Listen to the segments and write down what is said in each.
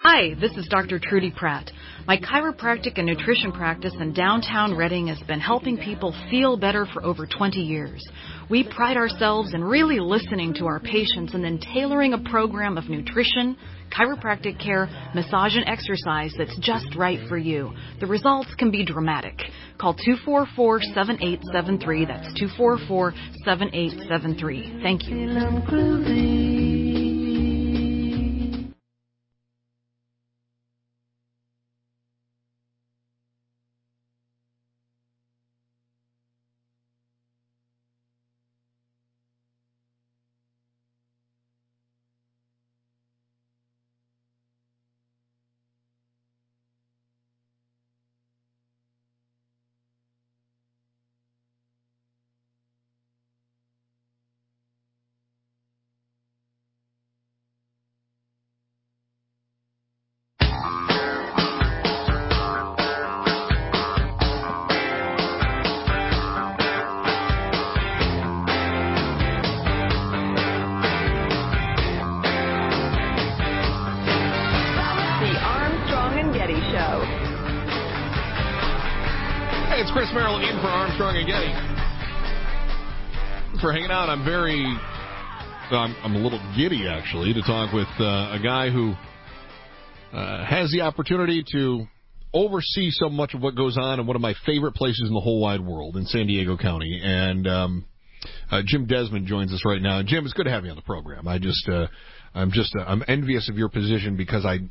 Hi, this is Dr. Trudy Pratt. My chiropractic and nutrition practice in downtown Reading has been helping people feel better for over 20 years. We pride ourselves in really listening to our patients and then tailoring a program of nutrition, chiropractic care, massage, and exercise that's just right for you. The results can be dramatic. Call 244-7873. That's 244-7873. Thank you. It's Chris Merrill in for Armstrong and Getty. Thanks for hanging out. I'm a little giddy, actually, to talk with a guy who has the opportunity to oversee so much of what goes on in one of my favorite places in the whole wide world, in San Diego County. And Jim Desmond joins us right now. Jim, it's good to have you on the program. I'm envious of your position because I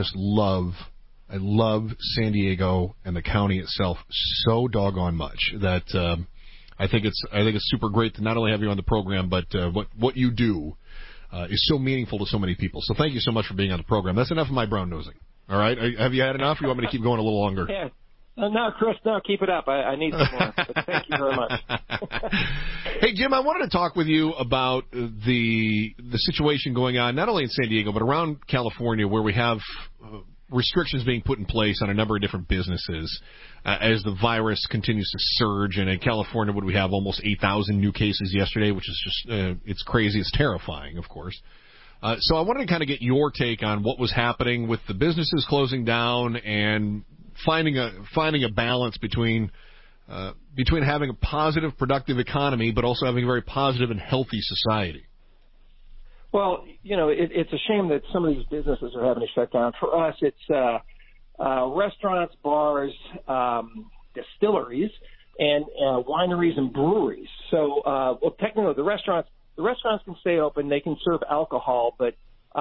love San Diego and the county itself so doggone much that I think it's super great to not only have you on the program, but what you do is so meaningful to so many people. So thank you so much for being on the program. That's enough of my brown nosing. All right, have you had enough? You want me to keep going a little longer? Yeah. No, Chris, no, keep it up. I need some more. But thank you very much. Hey, Jim, I wanted to talk with you about the situation going on, not only in San Diego, but around California, where we have restrictions being put in place on a number of different businesses as the virus continues to surge. And in California, what do we have? Almost 8,000 new cases yesterday, which is just, it's crazy. It's terrifying, of course. So I wanted to kind of get your take on what was happening with the businesses closing down and finding a balance between having a positive, productive economy, but also having a very positive and healthy society. Well, it's a shame that some of these businesses are having to shut down. For us, it's restaurants, bars, distilleries, and wineries and breweries. So, technically, the restaurants can stay open. They can serve alcohol, but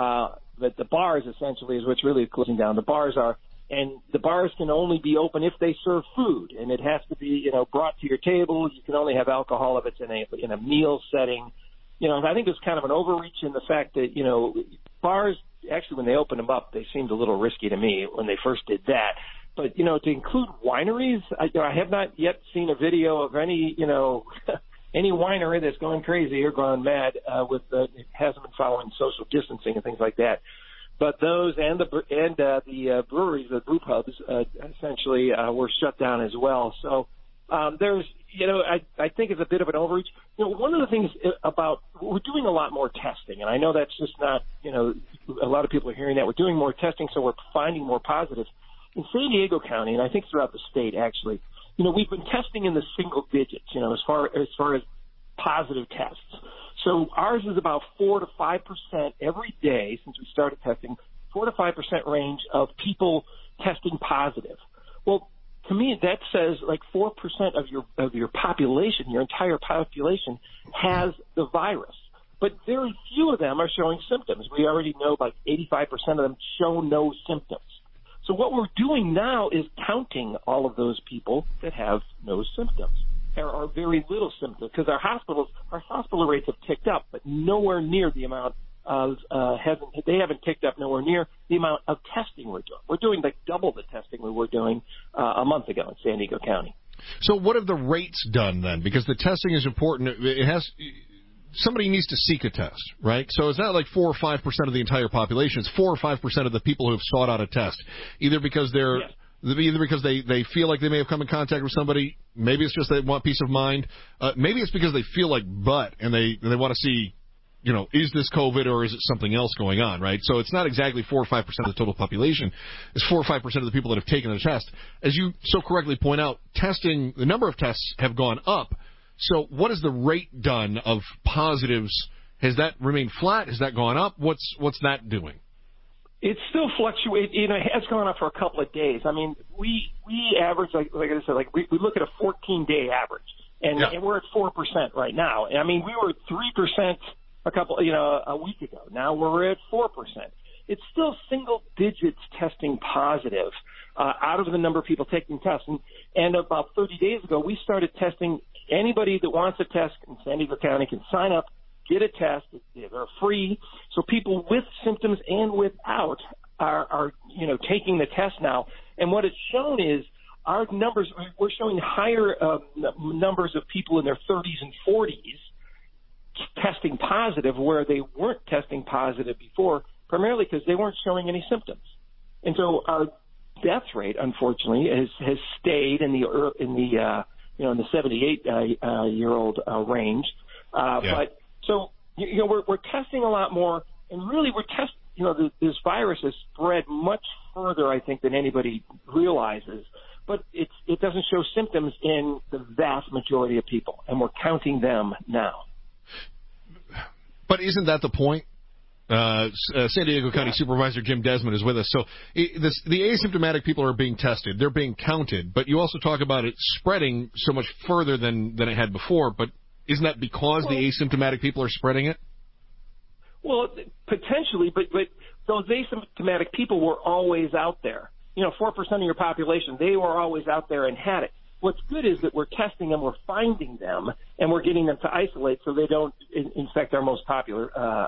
the bars essentially is what's really closing down. The bars can only be open if they serve food, and it has to be brought to your table. You can only have alcohol if it's in a meal setting. I think there's kind of an overreach in the fact that, bars, actually, when they opened them up, they seemed a little risky to me when they first did that. But, to include wineries, I have not yet seen a video of any, any winery that's going crazy or gone mad it hasn't been following social distancing and things like that. But those and the breweries, the brew pubs, essentially were shut down as well. So there's, I think it's a bit of an overreach. One of the things about we're doing a lot more testing, and I know that's just not, a lot of people are hearing that. We're doing more testing, so we're finding more positives. In San Diego County, and I think throughout the state, actually, we've been testing in the single digits, as far as positive tests. So ours is about 4 to 5% every day since we started testing, 4 to 5% range of people testing positive. Well, to me, that says like 4% of your population, your entire population, has the virus. But very few of them are showing symptoms. We already know like 85% of them show no symptoms. So what we're doing now is counting all of those people that have no symptoms or very little symptoms, because our hospital rates have ticked up, but nowhere near the amount of they haven't ticked up nowhere near the amount of testing we're doing. We're doing like double the testing we were doing a month ago in San Diego County. So what have the rates done then? Because the testing is important. Somebody needs to seek a test, right? So it's not like 4 or 5% of the entire population. It's 4 or 5% of the people who have sought out a test, either because they feel like they may have come in contact with somebody. Maybe it's just they want peace of mind. Maybe it's because they feel like butt and they want to see is this COVID or is it something else going on, right? So it's not exactly 4 or 5% of the total population. It's 4 or 5% of the people that have taken the test. As you so correctly point out, the number of tests have gone up. So what has the rate done of positives? Has that remained flat? Has that gone up? What's that doing? It still fluctuates. It has gone up for a couple of days. I mean, we average, like I said, we look at a 14-day average, and we're at 4% right now. I mean, we were 3% a week ago. Now we're at 4%. It's still single digits testing positive out of the number of people taking tests. And about 30 days ago, we started testing anybody that wants a test in San Diego County can sign up, get a test. They're free. So people with symptoms and without are taking the test now. And what it's shown is our numbers, we're showing higher numbers of people in their 30s and 40s testing positive where they weren't testing positive before, primarily because they weren't showing any symptoms. And so our death rate, unfortunately, has stayed in the 78-year-old range. But so we're testing a lot more, and really we're testing. This virus has spread much further, I think, than anybody realizes. But it doesn't show symptoms in the vast majority of people, and we're counting them now. But isn't that the point? San Diego County Supervisor Jim Desmond is with us. So the asymptomatic people are being tested. They're being counted. But you also talk about it spreading so much further than it had before. But isn't that because the asymptomatic people are spreading it? Well, potentially. But those asymptomatic people were always out there. 4% of your population, they were always out there and had it. What's good is that we're testing them, we're finding them, and we're getting them to isolate so they don't infect our most popular,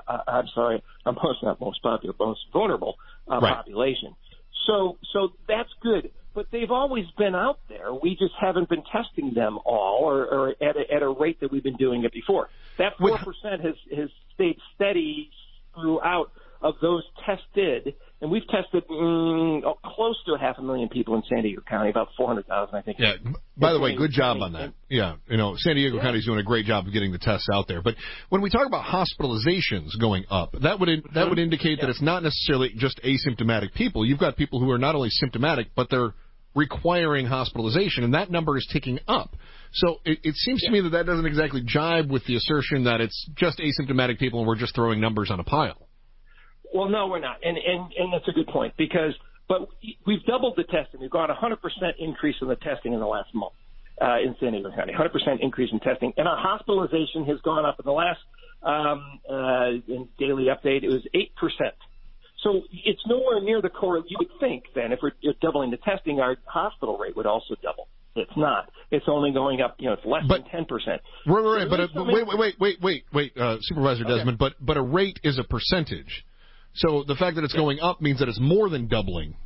most vulnerable population. So that's good. But they've always been out there. We just haven't been testing them all or at a rate that we've been doing it before. That 4% has stayed steady throughout of those tested, and we've tested close to 500,000 people in San Diego County, about 400,000, I think. Yeah. By the way, good job on that. Yeah. San Diego County is doing a great job of getting the tests out there. But when we talk about hospitalizations going up, that would indicate that it's not necessarily just asymptomatic people. You've got people who are not only symptomatic, but they're requiring hospitalization, and that number is ticking up. So it seems to me that doesn't exactly jibe with the assertion that it's just asymptomatic people and we're just throwing numbers on a pile. Well, no, we're not, and that's a good point but we've doubled the testing. We've got a 100% increase in the testing in the last month in San Diego County, 100% increase in testing, and our hospitalization has gone up in the last in daily update. It was 8%. So it's nowhere near the correlation. You would think then if we're doubling the testing, our hospital rate would also double. It's not. It's only going up. It's less than 10%. Right. But wait, Supervisor Desmond. But a rate is a percentage. So the fact that it's going up means that it's more than doubling,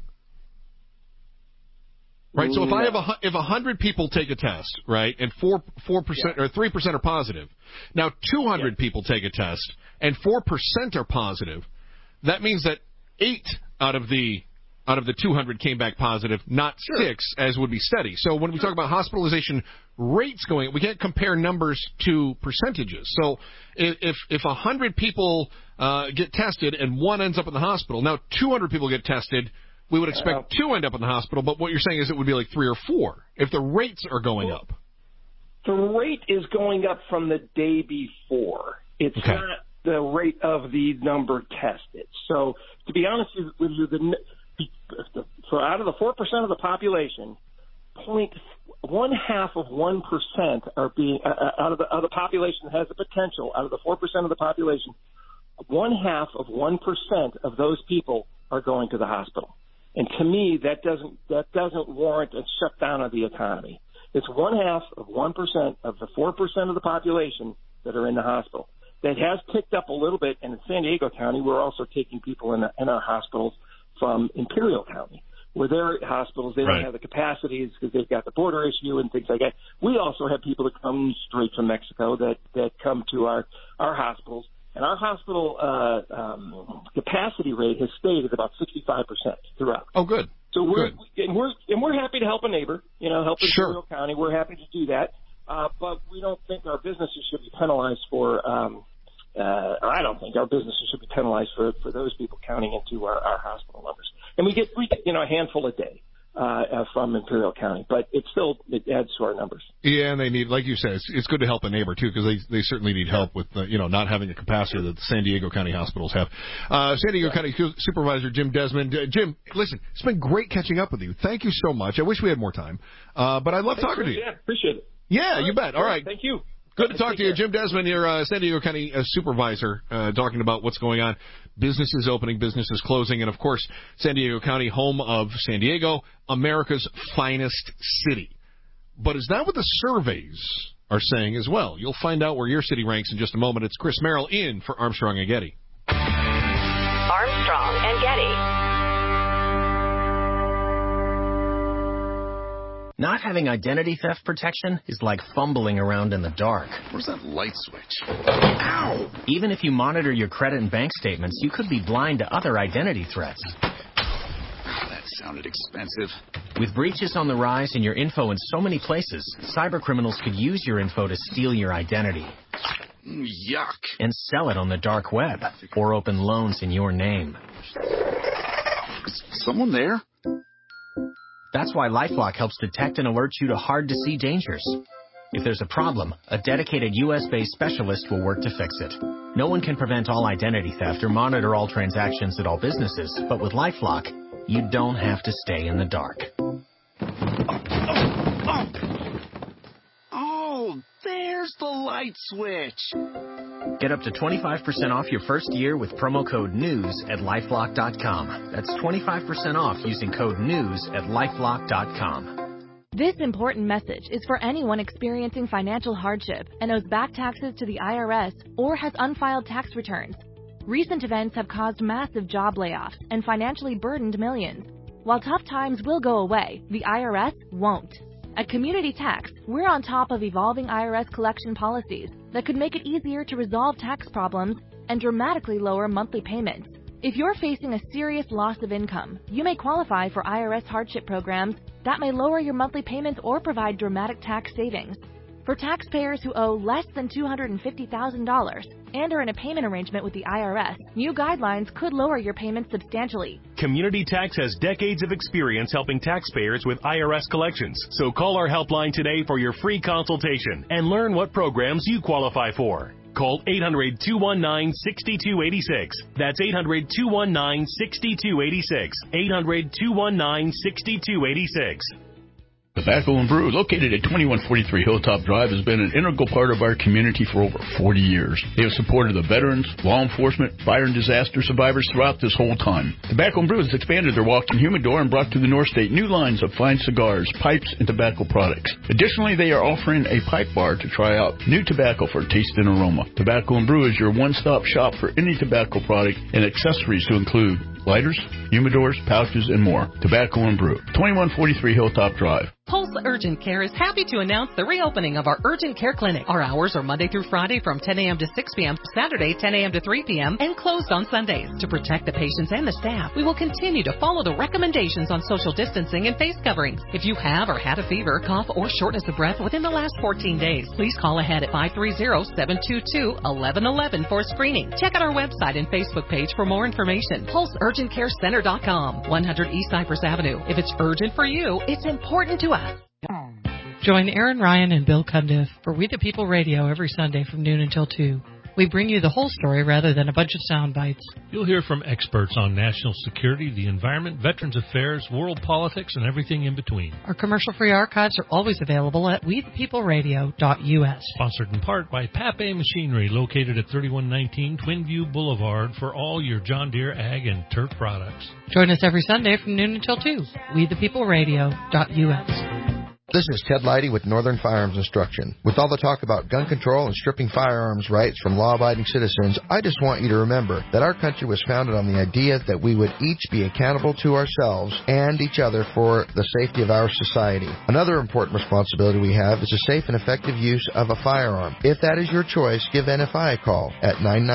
right? So if 100 people take a test, right, and 4% or 3% are positive, now 200 people take a test and 4% are positive, that means that 8 out of the 200 came back positive, not 6, as would be steady. So when we talk about hospitalization rates going, we can't compare numbers to percentages. So if 100 people get tested and 1 ends up in the hospital, now 200 people get tested, we would expect 2 end up in the hospital, but what you're saying is it would be like 3 or 4 if the rates are going up. The rate is going up from the day before. It's not the rate of the number tested. So to be honest with you, so out of the 4% of the population, 0.5% are being out of the population that has the potential. Out of the 4% of the population, 0.5% of those people are going to the hospital. And to me, that doesn't warrant a shutdown of the economy. It's 0.5% of the 4% of the population that are in the hospital. That has ticked up a little bit, and in San Diego County, we're also taking people in our hospitals from Imperial County, where their hospitals, they don't have the capacities because they've got the border issue and things like that. We also have people that come straight from Mexico that come to our hospitals, and our hospital capacity rate has stayed at about 65% throughout. Oh, good. So we're happy to help a neighbor, help Imperial County. We're happy to do that, but we don't think our businesses should be penalized for I don't think our businesses should be penalized for those people counting into our hospital numbers. And we get a handful a day from Imperial County, but it adds to our numbers. Yeah, and they need, like you said, it's good to help a neighbor too, because they certainly need help with not having the capacity that the San Diego County hospitals have. San Diego County Supervisor Jim Desmond. Jim, listen, it's been great catching up with you. Thank you so much. I wish we had more time, but I love talking to you. Yeah, appreciate it. Yeah, you bet. All right. Thank you. Good to talk to you. Jim Desmond, your San Diego County Supervisor, talking about what's going on. Businesses opening, businesses closing, and, of course, San Diego County, home of San Diego, America's finest city. But is that what the surveys are saying as well? You'll find out where your city ranks in just a moment. It's Chris Merrill in for Armstrong and Getty. Armstrong and Getty. Not having identity theft protection is like fumbling around in the dark. Where's that light switch? Ow! Even if you monitor your credit and bank statements, you could be blind to other identity threats. That sounded expensive. With breaches on the rise and your info in so many places, cybercriminals could use your info to steal your identity. Yuck. And sell it on the dark web, or open loans in your name. Is someone there? That's why LifeLock helps detect and alert you to hard-to-see dangers. If there's a problem, a dedicated U.S.-based specialist will work to fix it. No one can prevent all identity theft or monitor all transactions at all businesses, but with LifeLock, you don't have to stay in the dark. Oh, there's the light switch. Get up to 25% off your first year with promo code NEWS at LifeLock.com. That's 25% off using code NEWS at LifeLock.com. This important message is for anyone experiencing financial hardship and owes back taxes to the IRS or has unfiled tax returns. Recent events have caused massive job layoffs and financially burdened millions. While tough times will go away, the IRS won't. At Community Tax, we're on top of evolving IRS collection policies that could make it easier to resolve tax problems and dramatically lower monthly payments. If you're facing a serious loss of income, you may qualify for IRS hardship programs that may lower your monthly payments or provide dramatic tax savings. For taxpayers who owe less than $250,000 and are in a payment arrangement with the IRS, new guidelines could lower your payments substantially. Community Tax has decades of experience helping taxpayers with IRS collections. So call our helpline today for your free consultation and learn what programs you qualify for. Call 800-219-6286. That's 800-219-6286. 800-219-6286. Tobacco and Brew, located at 2143 Hilltop Drive, has been an integral part of our community for over 40 years. They have supported the veterans, law enforcement, fire and disaster survivors throughout this whole time. Tobacco and Brew has expanded their walk-in humidor and brought to the North State new lines of fine cigars, pipes, and tobacco products. Additionally, they are offering a pipe bar to try out new tobacco for taste and aroma. Tobacco and Brew is your one-stop shop for any tobacco product and accessories to include lighters, humidors, pouches, and more. Tobacco and Brew, 2143 Hilltop Drive. Pulse Urgent Care is happy to announce the reopening of our Urgent Care Clinic. Our hours are Monday through Friday from 10 a.m. to 6 p.m., Saturday 10 a.m. to 3 p.m., and closed on Sundays. To protect the patients and the staff, we will continue to follow the recommendations on social distancing and face coverings. If you have or had a fever, cough, or shortness of breath within the last 14 days, please call ahead at 530-722-1111 for screening. Check out our website and Facebook page for more information. PulseUrgentCareCenter.com, 100 East Cypress Avenue. If it's urgent for you, it's important to us. Join Aaron Ryan and Bill Cundiff for We the People Radio every Sunday from noon until 2. We bring you the whole story rather than a bunch of sound bites. You'll hear from experts on national security, the environment, veterans affairs, world politics, and everything in between. Our commercial-free archives are always available at wethepeopleradio.us. Sponsored in part by Pape Machinery, located at 3119 Twinview Boulevard, for all your John Deere ag and turf products. Join us every Sunday from noon until 2. wethepeopleradio.us. This is Ted Leidy with Northern Firearms Instruction. With all the talk about gun control and stripping firearms rights from law-abiding citizens, I just want you to remember that our country was founded on the idea that we would each be accountable to ourselves and each other for the safety of our society. Another important responsibility we have is the safe and effective use of a firearm. If that is your choice, give NFI a call at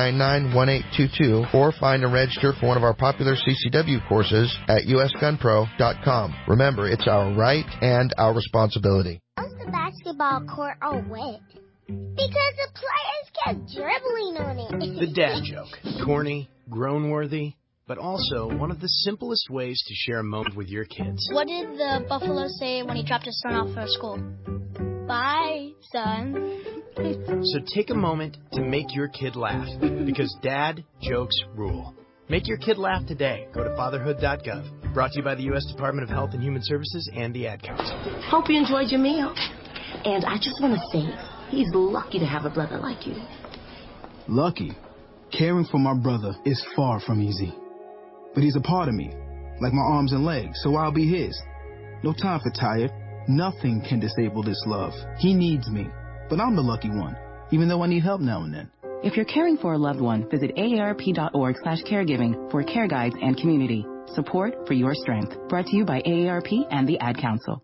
999-1822 or find and register for one of our popular CCW courses at usgunpro.com. Remember, it's our right and our responsibility. How's the basketball court all wet? Because the players kept dribbling on it. The dad joke. Corny, groan-worthy, but also one of the simplest ways to share a moment with your kids. What did the buffalo say when he dropped his son off for school? Bye, son. So take a moment to make your kid laugh, because dad jokes rule. Make your kid laugh today. Go to fatherhood.gov. Brought to you by the U.S. Department of Health and Human Services and the Ad Council. Hope you enjoyed your meal. And I just want to say, he's lucky to have a brother like you. Lucky? Caring for my brother is far from easy. But he's a part of me, like my arms and legs, so I'll be his. No time for tired. Nothing can disable this love. He needs me, but I'm the lucky one, even though I need help now and then. If you're caring for a loved one, visit aarp.org/caregiving for care guides and community. Support for your strength. Brought to you by AARP and the Ad Council.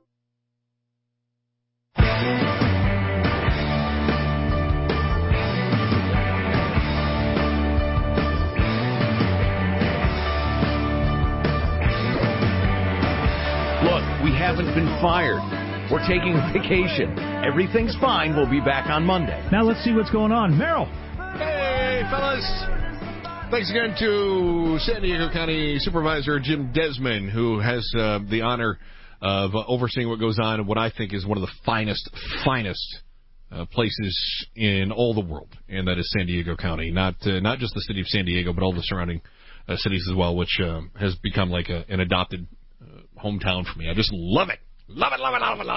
Look, we haven't been fired. We're taking a vacation. Everything's fine. We'll be back on Monday. Now let's see what's going on. Merrill. Hey, fellas. Thanks again to San Diego County Supervisor Jim Desmond, who has the honor of overseeing what goes on in what I think is one of the finest places in all the world, and that is San Diego County. Not just the city of San Diego, but all the surrounding cities as well, which has become like an adopted hometown for me. I just love it. Love it.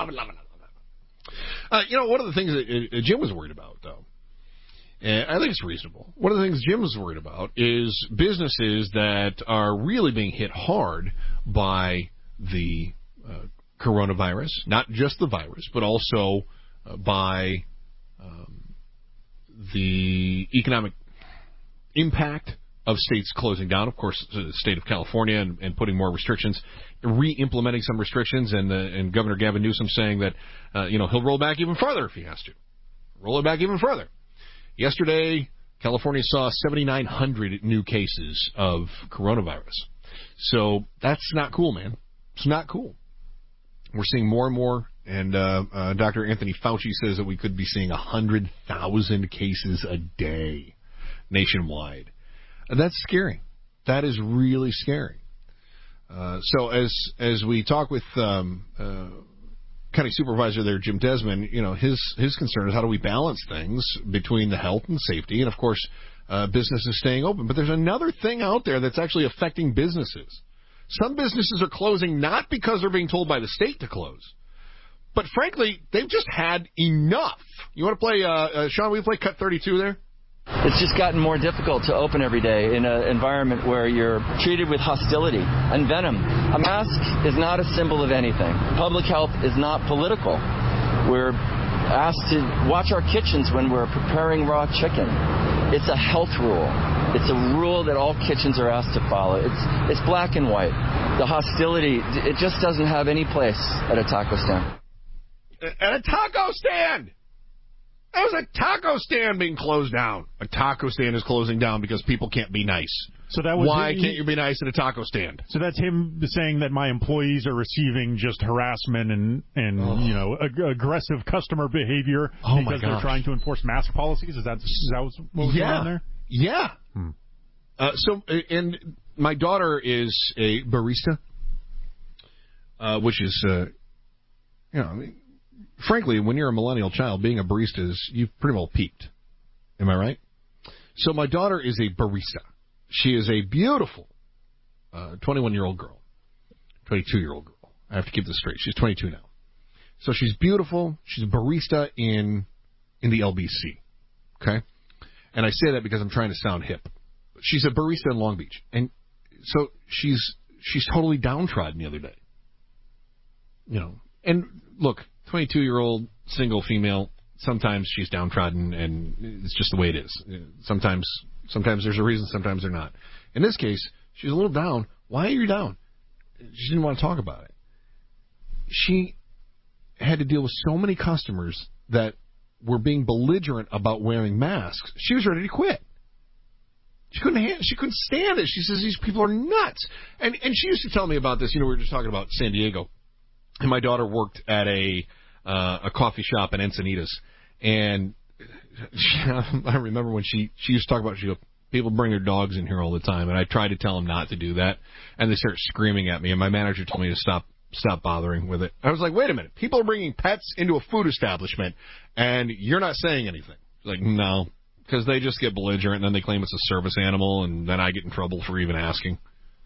One of the things that Jim was worried about, though, and I think it's reasonable. One of the things Jim was worried about is businesses that are really being hit hard by the coronavirus, not just the virus, but also by the economic impact of states closing down. Of course, the state of California and putting more restrictions, re-implementing some restrictions, and Governor Gavin Newsom saying that he'll roll back even further if he has to. Roll it back even further. Yesterday, California saw 7,900 new cases of coronavirus. So that's not cool, man. It's not cool. We're seeing more and more, and Dr. Anthony Fauci says that we could be seeing 100,000 cases a day nationwide. That's scary. That is really scary. So as we talk with County Supervisor there, Jim Desmond, his concern is how do we balance things between the health and safety, and of course businesses staying open. But there's another thing out there that's actually affecting businesses. Some businesses are closing not because they're being told by the state to close, but frankly, they've just had enough. You want to play, Sean, will you play Cut 32 there? It's just gotten more difficult to open every day in an environment where you're treated with hostility and venom. A mask is not a symbol of anything. Public health is not political. We're asked to watch our kitchens when we're preparing raw chicken. It's a health rule. It's a rule that all kitchens are asked to follow. It's black and white. The hostility, it just doesn't have any place at a taco stand. At a taco stand! That was a taco stand being closed down. A taco stand is closing down because people can't be nice. So that was Why can't you be nice at a taco stand? So that's him saying that my employees are receiving just harassment and aggressive customer behavior because they're trying to enforce mask policies. Is that what was going on there? Yeah. And my daughter is a barista, which is frankly, when you're a millennial child, being a barista you've pretty well peaked. Am I right? So my daughter is a barista. She is a beautiful 21-year-old girl, 22-year-old girl. I have to keep this straight. She's 22 now. So she's beautiful. She's a barista in the LBC. Okay? And I say that because I'm trying to sound hip. She's a barista in Long Beach. And so she's totally downtrodden the other day. And look, 22-year-old, single female, sometimes she's downtrodden, and it's just the way it is. Sometimes there's a reason, sometimes there's not. In this case, she's a little down. Why are you down? She didn't want to talk about it. She had to deal with so many customers that were being belligerent about wearing masks. She was ready to quit. She couldn't stand it. She says these people are nuts. And she used to tell me about this. We were just talking about San Diego. And my daughter worked at a coffee shop in Encinitas, and I remember when she used to talk about, people bring their dogs in here all the time, and I tried to tell them not to do that, and they start screaming at me, and my manager told me to stop bothering with it. I was like, wait a minute, people are bringing pets into a food establishment, and you're not saying anything. Like, no, because they just get belligerent, and then they claim it's a service animal, and then I get in trouble for even asking.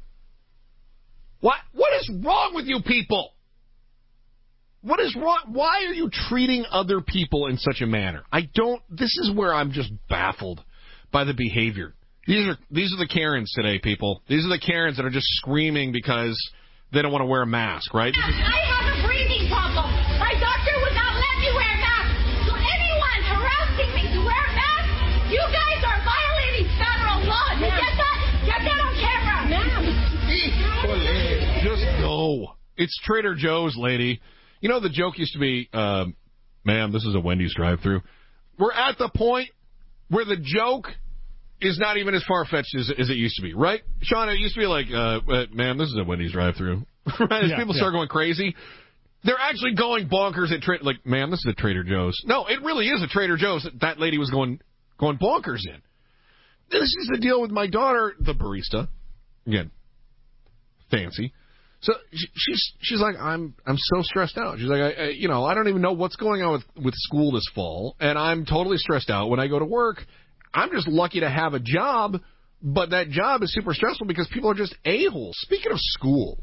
What is wrong with you people? What is wrong? Why are you treating other people in such a manner? This is where I'm just baffled by the behavior. These are the Karens today, people. These are the Karens that are just screaming because they don't want to wear a mask, right? I have a breathing problem. My doctor would not let me wear a mask. So anyone harassing me to wear a mask, you guys are violating federal law. You get that? Get that on camera. Ma'am. Just go. It's Trader Joe's, lady. You know, the joke used to be, ma'am, this is a Wendy's drive-thru. We're at the point where the joke is not even as far-fetched as it used to be, right? Sean, it used to be like, ma'am, this is a Wendy's drive-thru. Right? As people start going crazy, they're actually going bonkers at like, ma'am, this is a Trader Joe's. No, it really is a Trader Joe's that lady was going bonkers in. This is the deal with my daughter, the barista. Again, fancy. So she's like, I'm so stressed out. She's like, I don't even know what's going on with school this fall, and I'm totally stressed out when I go to work. I'm just lucky to have a job, but that job is super stressful because people are just a-holes. Speaking of school,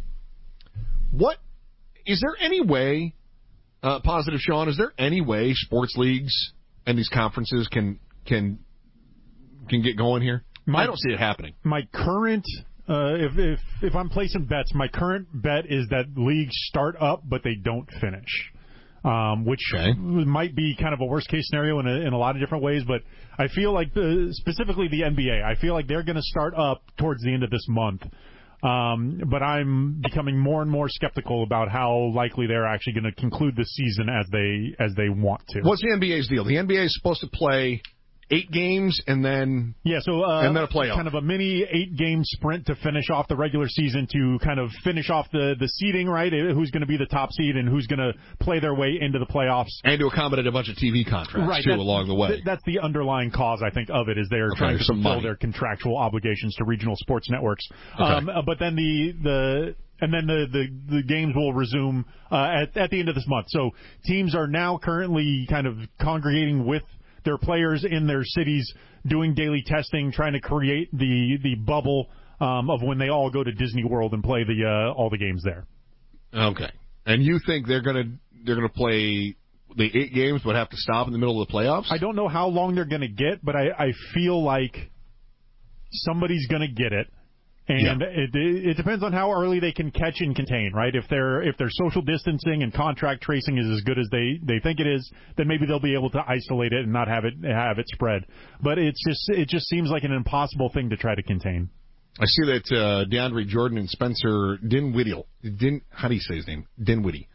is there any way, Positive Sean, is there any way sports leagues and these conferences can get going here? I don't see it happening. My current... if I'm placing bets, my current bet is that leagues start up, but they don't finish, which might be kind of a worst case scenario in a lot of different ways. But I feel like specifically the NBA, I feel like they're going to start up towards the end of this month. But I'm becoming more and more skeptical about how likely they're actually going to conclude the season as they want to. What's the NBA's deal? The NBA is supposed to play 8 games and then and then a playoff. Kind of a mini 8-game sprint to finish off the regular season to kind of finish off the seeding, right? Who's going to be the top seed and who's going to play their way into the playoffs. And to accommodate a bunch of TV contracts, too, along the way. That's the underlying cause, I think, of it, is they're trying to fulfill their contractual obligations to regional sports networks. Okay. But then the games will resume at the end of this month. So teams are now currently kind of congregating with their players in their cities, doing daily testing, trying to create the bubble of when they all go to Disney World and play all the games there. Okay, and you think they're gonna play the 8 games, but have to stop in the middle of the playoffs? I don't know how long they're gonna get, but I feel like somebody's gonna get it. And it depends on how early they can catch and contain, right? If their social distancing and contract tracing is as good as they think it is, then maybe they'll be able to isolate it and not have it spread. But it just seems like an impossible thing to try to contain. I see that DeAndre Jordan and Spencer Dinwiddie, how do you say his name? Dinwiddie,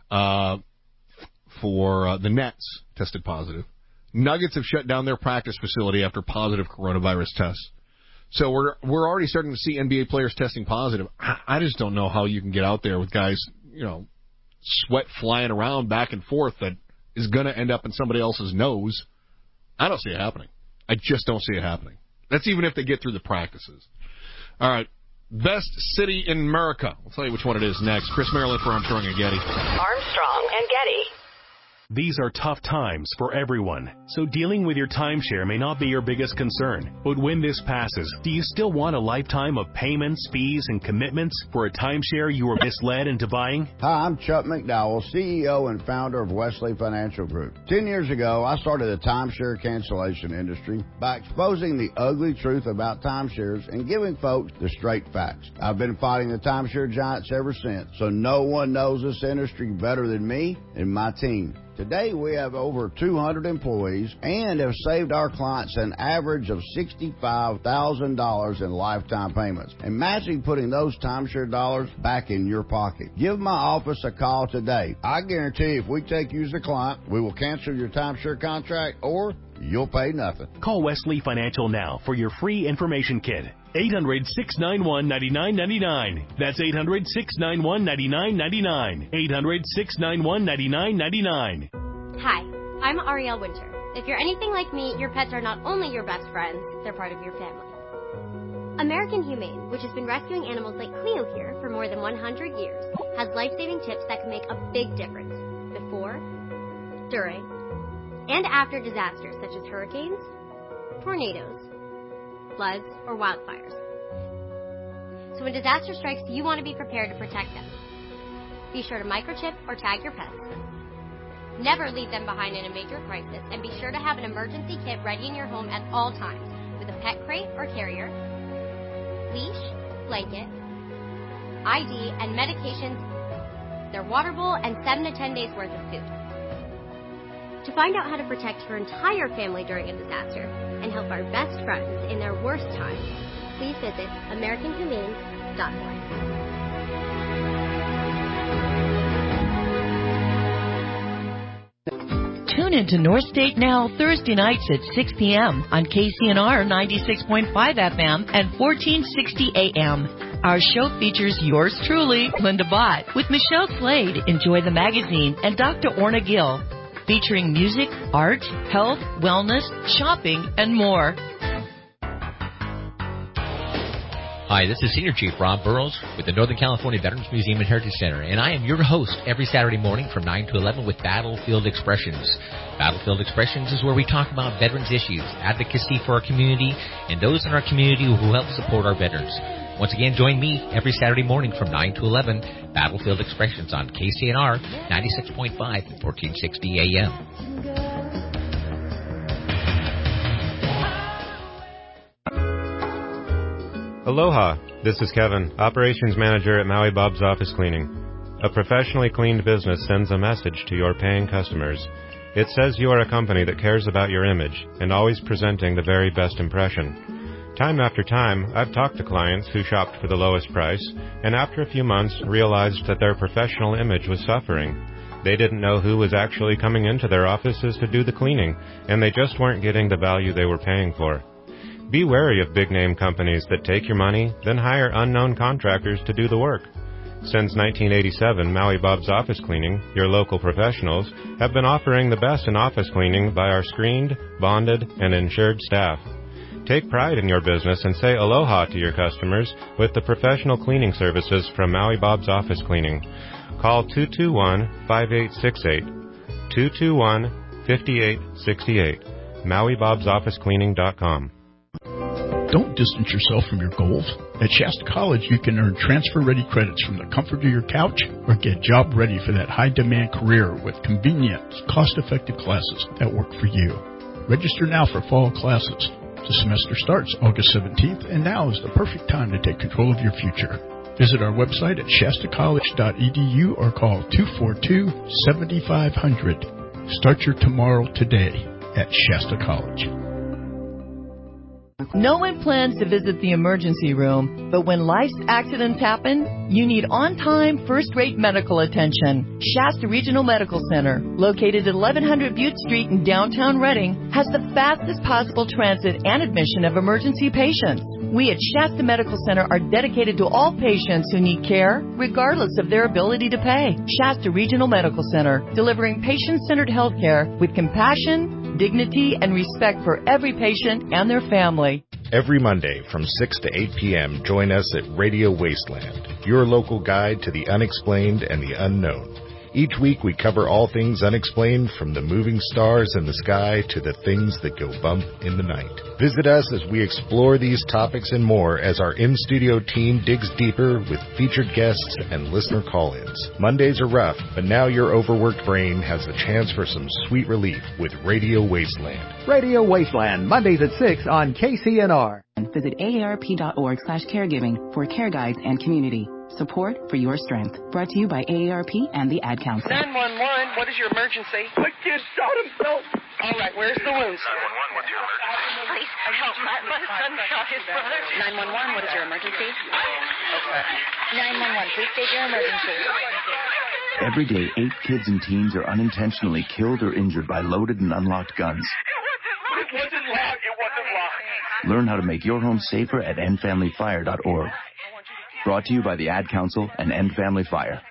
for the Nets tested positive. Nuggets have shut down their practice facility after positive coronavirus tests. So we're already starting to see NBA players testing positive. I just don't know how you can get out there with guys, sweat flying around back and forth that is going to end up in somebody else's nose. I don't see it happening. I just don't see it happening. That's even if they get through the practices. All right. Best city in America. I'll tell you which one it is next. Chris Maryland for Armstrong and Getty. Armstrong and Getty. These are tough times for everyone, so dealing with your timeshare may not be your biggest concern. But when this passes, do you still want a lifetime of payments, fees, and commitments for a timeshare you were misled into buying? Hi, I'm Chuck McDowell, CEO and founder of Wesley Financial Group. 10 years ago, I started the timeshare cancellation industry by exposing the ugly truth about timeshares and giving folks the straight facts. I've been fighting the timeshare giants ever since, so no one knows this industry better than me and my team. Today, we have over 200 employees and have saved our clients an average of $65,000 in lifetime payments. Imagine putting those timeshare dollars back in your pocket. Give my office a call today. I guarantee if we take you as a client, we will cancel your timeshare contract or you'll pay nothing. Call Wesley Financial now for your free information kit. 800-691-9999. That's 800-691-9999. 800-691-9999. Hi, I'm Arielle Winter, If you're anything like me, your pets are not only your best friends, they're part of your family. American Humane, which has been rescuing animals like Cleo here for more than 100 years, has life-saving tips that can make a big difference before, during, and after disasters such as hurricanes, tornadoes, floods, or wildfires. So when disaster strikes, you want to be prepared to protect them. Be sure to microchip or tag your pets. Never leave them behind in a major crisis, and be sure to have an emergency kit ready in your home at all times with a pet crate or carrier, leash, blanket, ID, and medications, their water bowl, and 7 to 10 days worth of food. To find out how to protect your entire family during a disaster and help our best friends in their worst times, please visit AmericanHumane.org. Tune into North State Now Thursday nights at 6 p.m. on KCNR 96.5 FM and 1460 AM. Our show features yours truly, Linda Bott, with Michelle Slade, Enjoy the Magazine, and Dr. Orna Gill, featuring music, art, health, wellness, shopping, and more. Hi, this is Senior Chief Rob Burrows with the Northern California Veterans Museum and Heritage Center, and I am your host every Saturday morning from 9 to 11 with Battlefield Expressions. Battlefield Expressions is where we talk about veterans issues, advocacy for our community, and those in our community who help support our veterans. Once again, join me every Saturday morning from 9 to 11, Battlefield Expressions on KCNR 96.5 and 1460 AM. Aloha, this is Kevin, Operations Manager at Maui Bob's Office Cleaning. A professionally cleaned business sends a message to your paying customers. It says you are a company that cares about your image and always presenting the very best impression. Time after time, I've talked to clients who shopped for the lowest price and after a few months realized that their professional image was suffering. They didn't know who was actually coming into their offices to do the cleaning, and they just weren't getting the value they were paying for. Be wary of big-name companies that take your money, then hire unknown contractors to do the work. Since 1987, Maui Bob's Office Cleaning, your local professionals, have been offering the best in office cleaning by our screened, bonded, and insured staff. Take pride in your business and say aloha to your customers with the professional cleaning services from Maui Bob's Office Cleaning. Call 221-5868, 221-5868, MauiBob'sOfficeCleaning.com. Don't distance yourself from your goals. At Shasta College, you can earn transfer-ready credits from the comfort of your couch or get job-ready for that high-demand career with convenient, cost-effective classes that work for you. Register now for fall classes. The semester starts August 17th, and now is the perfect time to take control of your future. Visit our website at shastacollege.edu or call 242-7500. Start your tomorrow today at Shasta College. No one plans to visit the emergency room, but when life's accidents happen, you need on-time, first-rate medical attention. Shasta Regional Medical Center, located at 1100 Butte Street in downtown Redding, has the fastest possible transit and admission of emergency patients. We at Shasta Medical Center are dedicated to all patients who need care, regardless of their ability to pay. Shasta Regional Medical Center, delivering patient-centered health care with compassion, dignity, and respect for every patient and their family. Every Monday from 6 to 8 p.m., join us at Radio Wasteland, your local guide to the unexplained and the unknown. Each week we cover all things unexplained, from the moving stars in the sky to the things that go bump in the night. Visit us as we explore these topics and more as our in-studio team digs deeper with featured guests and listener call-ins. Mondays are rough, but now your overworked brain has the chance for some sweet relief with Radio Wasteland. Radio Wasteland, Mondays at 6 on KCNR. Visit aarp.org/caregiving for care guides and community. Support for your strength. Brought to you by AARP and the Ad Council. 911, what is your emergency? My kid shot himself. All right, where's the wounds? 911, what's your emergency? Please, help. My son shot his brother. 911, what is your emergency? Okay. 911, please state your emergency. Every day, 8 kids and teens are unintentionally killed or injured by loaded and unlocked guns. It wasn't locked. It wasn't locked. Learn how to make your home safer at endfamilyfire.org. Brought to you by the Ad Council and End Family Fire.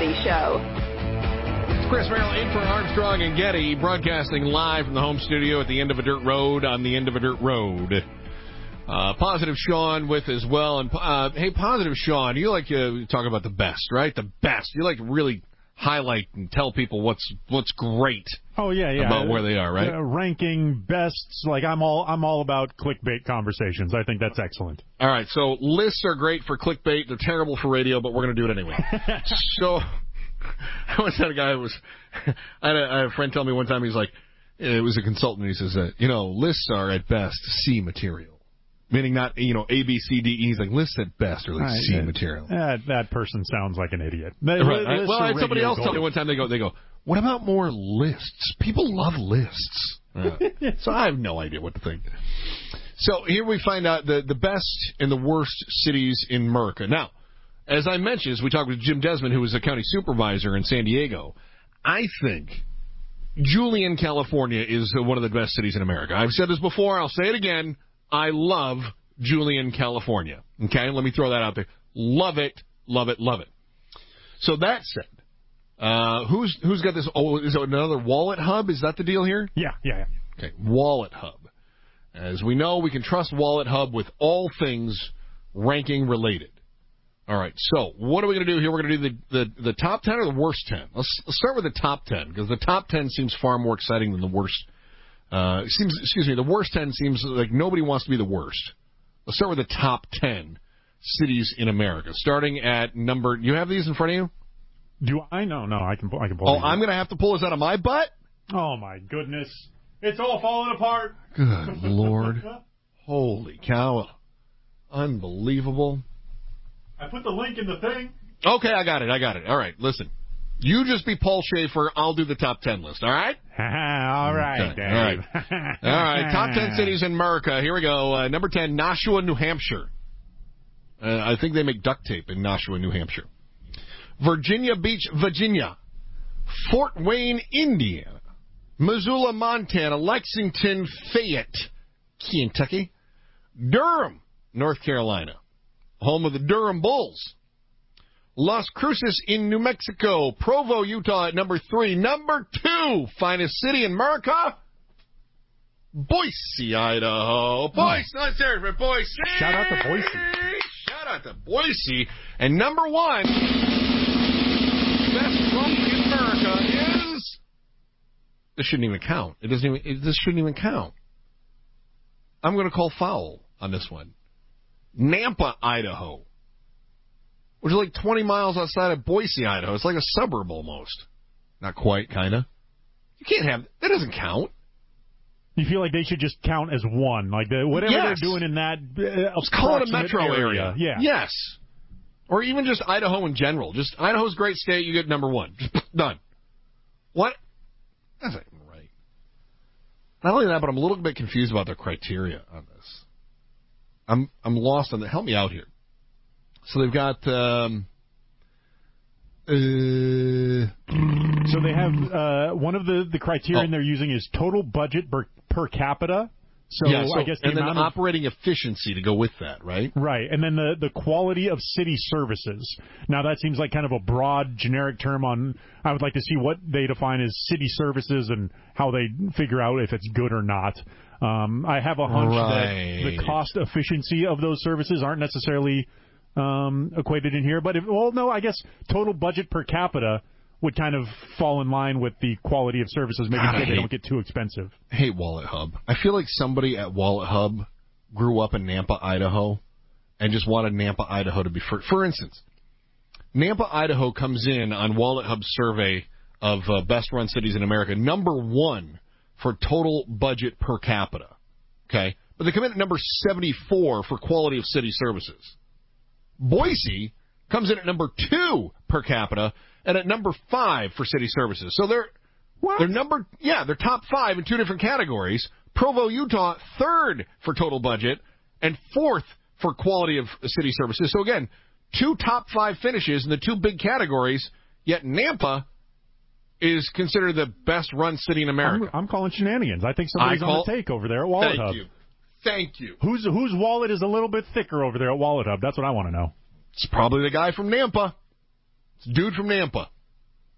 Getty Show. It's Chris Merrill in for Armstrong and Getty, broadcasting live from the home studio at the end of a dirt road on the end of a dirt road. Positive Sean with as well. And hey, Positive Sean, you like to talk about the best, right? The best. You like to really highlight and tell people what's great. Oh yeah. About where they are, right? Ranking bests. Like I'm all about clickbait conversations. I think that's excellent. All right. So lists are great for clickbait. They're terrible for radio, but we're going to do it anyway. So I once had a guy who was. I had a friend tell me one time. He's like, it was a consultant. He says, lists are at best C material. Meaning not, A, B, C, D, E. He's like, lists at best are like C material. That person sounds like an idiot. Right. Well, I had somebody else tell me one time, they go, what about more lists? People love lists. So I have no idea what to think. So here we find out the best and the worst cities in America. Now, as I mentioned, as we talked with Jim Desmond, who was a county supervisor in San Diego, I think Julian, California is one of the best cities in America. I've said this before. I'll say it again. I love Julian, California. Okay, let me throw that out there. Love it, love it, love it. So that said, who's got this? Oh, is it another wallet hub? Is that the deal here? Yeah. Okay, Wallet Hub. As we know, we can trust Wallet Hub with all things ranking related. All right, so what are we going to do here? We're going to do the top 10 or the worst 10? Let's start with the top 10, because the top 10 seems far more exciting than the worst. The worst 10 seems like nobody wants to be the worst. Let's start with the top 10 cities in America. Starting at number, you have these in front of you? Do I? No, I can pull. Oh, I'm going to have to pull this out of my butt? Oh my goodness. It's all falling apart. Good Lord. Holy cow. Unbelievable. I put the link in the thing. Okay, I got it. All right, listen. You just be Paul Schaefer. I'll do the top 10 list, all right? All right, okay. Dave. All right, top 10 cities in America. Here we go. Number 10, Nashua, New Hampshire. I think they make duct tape in Nashua, New Hampshire. Virginia Beach, Virginia. Fort Wayne, Indiana. Missoula, Montana. Lexington, Fayette, Kentucky. Durham, North Carolina. Home of the Durham Bulls. Las Cruces in New Mexico. Provo, Utah at number 3. Number 2, finest city in America, Boise, Idaho. Boise, let's hear it for Boise. Shout out to Boise. Shout out to Boise. And number 1, best rum in America is... This shouldn't even count. This shouldn't even count. I'm going to call foul on this one. Nampa, Idaho. Which is like 20 miles outside of Boise, Idaho. It's like a suburb almost. Not quite, kind of. You can't have... That doesn't count. You feel like they should just count as one. Like whatever they're doing in that... Let's call it a metro area. Yeah. Yes. Or even just Idaho in general. Just Idaho's a great state. You get number 1. Just done. What? That's not even right. Not only that, but I'm a little bit confused about their criteria on this. I'm lost on that. Help me out here. So they've got... So they have one of the criterion they're using is total budget per capita. So I guess and then operating efficiency to go with that, right? Right, and then the quality of city services. Now that seems like kind of a broad, generic term on. I would like to see what they define as city services and how they figure out if it's good or not. I have a hunch that the cost efficiency of those services aren't necessarily equated in here. But I guess total budget per capita would kind of fall in line with the quality of services, maybe so they don't get too expensive. I hate Wallet Hub. I feel like somebody at Wallet Hub grew up in Nampa, Idaho, and just wanted Nampa, Idaho to be... For instance, Nampa, Idaho comes in on Wallet Hub's survey of best-run cities in America, number 1 for total budget per capita. Okay? But they come in at number 74 for quality of city services. Boise comes in at number 2 per capita and at number 5 for city services. So they're top 5 in 2 different categories. Provo, Utah, 3rd for total budget and 4th for quality of city services. So again, 2 top 5 finishes in the 2 big categories, yet Nampa is considered the best run city in America. I'm calling shenanigans. I think somebody's on the take over there at Wallet Hub. Thank you. Whose wallet is a little bit thicker over there at Wallet Hub? That's what I want to know. It's probably the guy from Nampa. It's a dude from Nampa.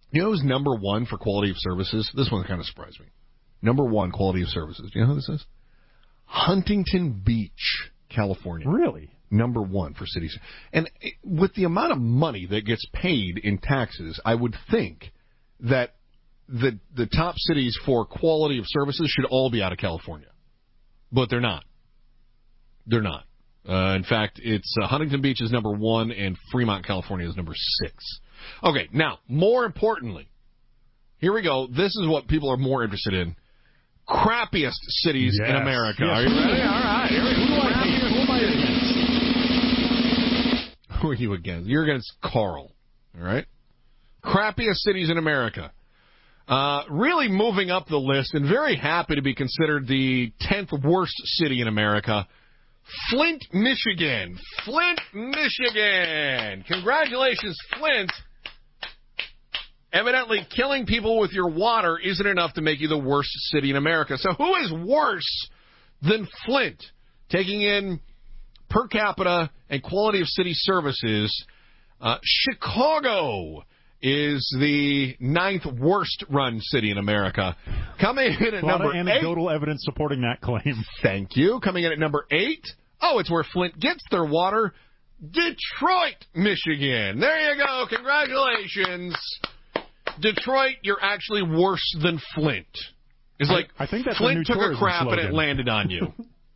You know who's number one for quality of services? This one kind of surprised me. Number one, quality of services. Do you know who this is? Huntington Beach, California. Really? Number one for cities. And with the amount of money that gets paid in taxes, I would think that the top cities for quality of services should all be out of California. But they're not. They're not. In fact, it's Huntington Beach is number one, and Fremont, California is number 6. Okay, now, more importantly, here we go. This is what people are more interested in. Crappiest cities in America. Yes. Are you ready? All right. Here we go. Who am I against? Who are you against? You're against Carl. All right? Crappiest cities in America. Really moving up the list and very happy to be considered the 10th worst city in America. Flint, Michigan. Flint, Michigan. Congratulations, Flint. Evidently, killing people with your water isn't enough to make you the worst city in America. So who is worse than Flint? Taking in per capita and quality of city services, Chicago is the 9th worst run city in America. Coming in at number 8. A lot of anecdotal evidence supporting that claim. Thank you. Coming in at number 8. Oh, it's where Flint gets their water. Detroit, Michigan. There you go. Congratulations. Detroit, you're actually worse than Flint. It's like I think that's Flint took a crap slogan. and it landed on you.